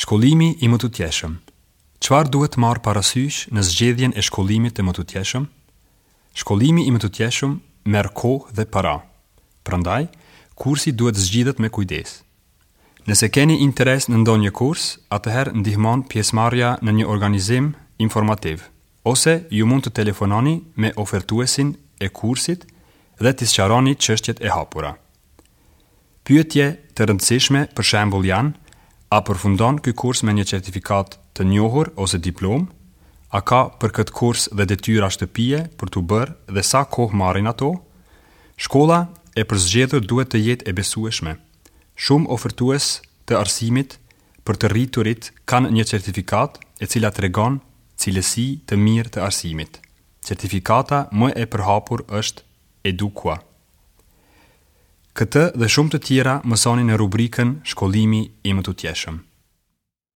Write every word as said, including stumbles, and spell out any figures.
Shkollimi i më të tjeshëm. Çfarë duhet marrë parasysh në zgjedhjen e shkollimit të më të tjeshëm? Shkollimi i më të tjeshëm merr kohë dhe para. Prandaj, kursi duhet zgjidhet me kujdes. Nëse keni interes në ndonjë kurs, atëherë ndihmon pjesëmarrja në një organizim informativ, ose ju mund të telefononi me ofertuesin e kursit dhe t'i sqaroni çështjet e hapura. Pyetje të rëndësishme për shembull janë: a përfundon ky kurs me një certifikat të njohur ose diplom? A ka për këtë kurs dhe detyra shtëpie për t'u bërë dhe sa kohë marrin ato? Shkolla e përzgjedhur duhet të jetë e besueshme. Shumë ofertues të arsimit për të rriturit kanë një certifikat e cila tregon cilësi të mirë të arsimit. Certifikata më e përhapur është Edukua. Këtë dhe shumë të tjera mësoni në rubrikën Shkollimi i më të tjeshëm.